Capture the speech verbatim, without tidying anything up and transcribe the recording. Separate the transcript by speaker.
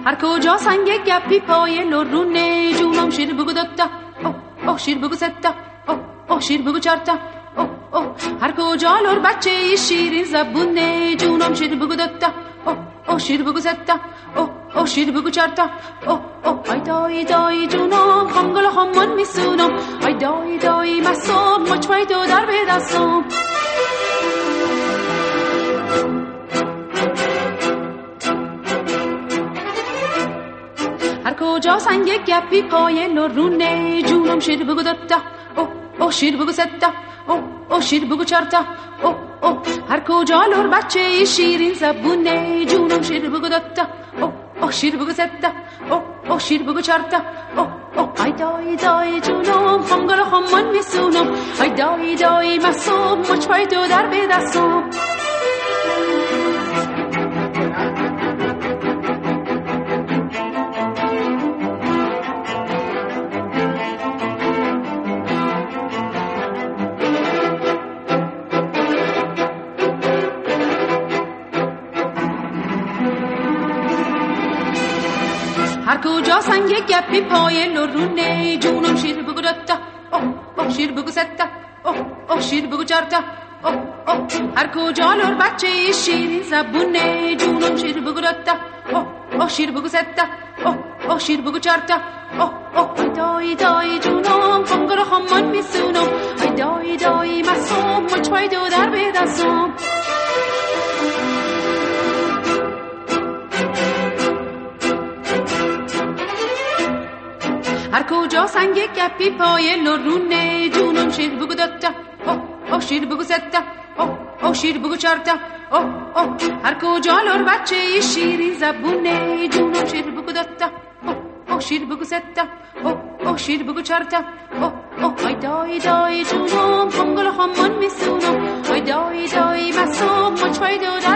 Speaker 1: هر کجا سنگ گپی پای لرونه جونم شیر بگو دوتا اوه اوه شیر بگو ستا اوه اوه شیر بگو چارتا اوه اوه هر کجا لر بچه شیرین زبونه جونم شیر بگو دوتا اوه اوه شیر بگو ستا اوه اوه شیر بگو چارتا اوه اوه ای دای دای جونم خمگل خمون میسونم ای دای دای مسام مچ پای تو در به دستم هر کجا سنگ گپی پای لرونه جونم شیر بگو دوتا اوه اوه شیر بگو ستا اوه اوه شیر بگو چارتا اوه اوه هر کجا لر بچه شیرین زبونه جونم شیر بگو دوتا اوه اوه شیر بگو ستا اوه اوه شیر بگو چارتا اوه اوه ای دای دای جونم خمگل خمون میسونم ای دای دای مسوم مچ پای تو در به دستم هر کجا سنگ گپی پای لرونه جونم شیر بگو دوتا اوه اوه شیر بگو ستا اوه اوه شیر بگو چارتا اوه اوه هر کجا لر بچه شیرین زبونه جونم شیر بگو دوتا اوه اوه شیر بگو ستا اوه اوه شیر بگو چارتا اوه اوه ای دای دای جونم خمگل خمون میسونم ای دای دای مسوم مچ پای تو در به دستم هر کجا سنگ گپی پای لرونه جونم شیر بگو دوتا اوه اوه شیر بگو ستا اوه اوه شیر بگو چارتا اوه اوه هر کجا لر بچه شیرین زبونه جونم شیر بگو دوتا اوه اوه شیر بگو ستا اوه اوه شیر بگو چارتا اوه اوه ای دای دای جونم خمگل خمون میسونم ای دای دای مسوم مچ پای تو